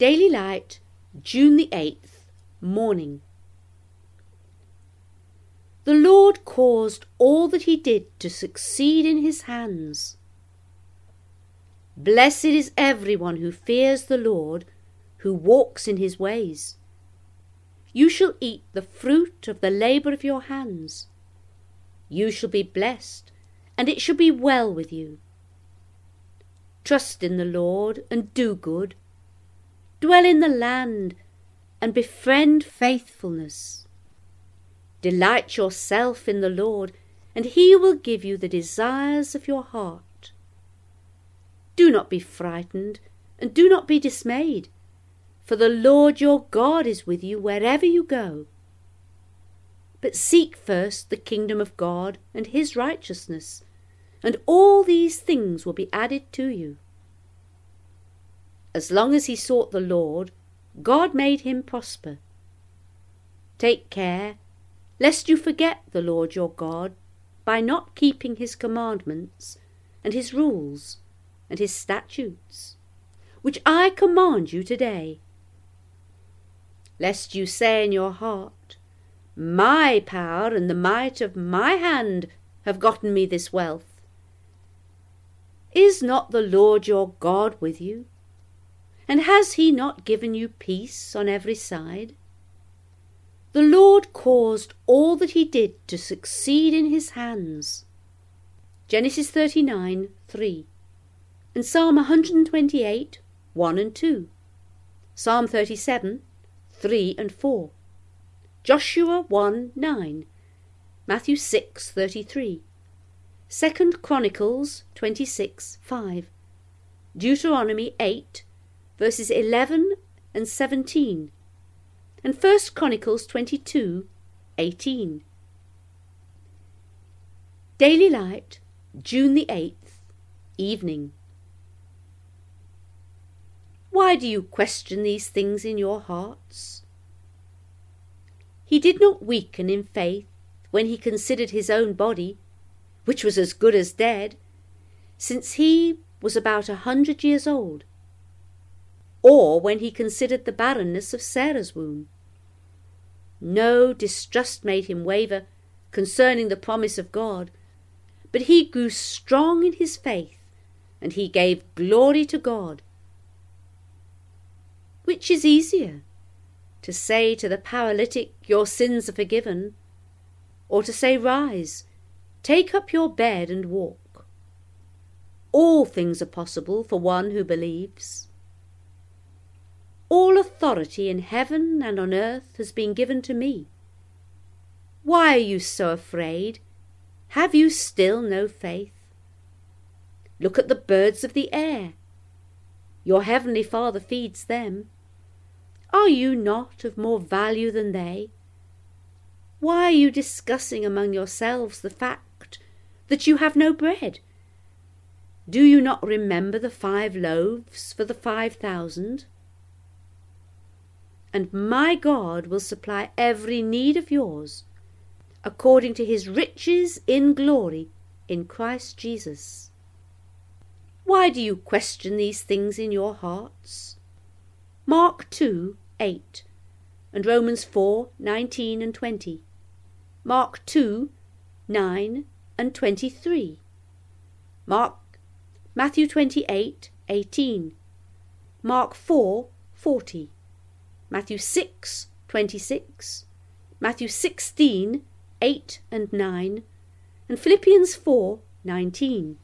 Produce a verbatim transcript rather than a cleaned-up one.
Daily Light, June the eighth, morning. The Lord caused all that he did to succeed in his hands. Blessed is everyone who fears the Lord, who walks in his ways. You shall eat the fruit of the labour of your hands. You shall be blessed, and it shall be well with you. Trust in the Lord and do good. Dwell in the land and befriend faithfulness. Delight yourself in the Lord, and he will give you the desires of your heart. Do not be frightened, and do not be dismayed, for the Lord your God is with you wherever you go. But seek first the kingdom of God and his righteousness, and all these things will be added to you. As long as he sought the Lord, God made him prosper. Take care lest you forget the Lord your God by not keeping his commandments and his rules and his statutes, which I command you today. Lest you say in your heart, my power and the might of my hand have gotten me this wealth. Is not the Lord your God with you? And has he not given you peace on every side? The Lord caused all that he did to succeed in his hands. Genesis thirty-nine, three, and Psalm one hundred twenty-eight, one and two, Psalm thirty-seven, three and four, Joshua one, nine, Matthew six, thirty-three, Second Chronicles twenty-six, five, Deuteronomy eight, verses eleven and seventeen, and First Chronicles twenty-two, eighteen. Daily Light, June the eighth, evening. Why do you question these things in your hearts? He did not weaken in faith when he considered his own body, which was as good as dead, since he was about a hundred years old, or when he considered the barrenness of Sarah's womb. No distrust made him waver concerning the promise of God, but he grew strong in his faith, and he gave glory to God. Which is easier, to say to the paralytic, your sins are forgiven, or to say, rise, take up your bed and walk? All things are possible for one who believes. All authority in heaven and on earth has been given to me. Why are you so afraid? Have you still no faith? Look at the birds of the air. Your heavenly Father feeds them. Are you not of more value than they? Why are you discussing among yourselves the fact that you have no bread? Do you not remember the five loaves for the five thousand? And my God will supply every need of yours, according to his riches in glory in Christ Jesus. Why do you question these things in your hearts? Mark two, eight, and Romans four, nineteen and twenty. Mark two, nine and twenty-three. Mark, Matthew twenty-eight, eighteen. Mark four, forty. Matthew six, twenty-six, Matthew sixteen, eight and nine, and Philippians four, nineteen.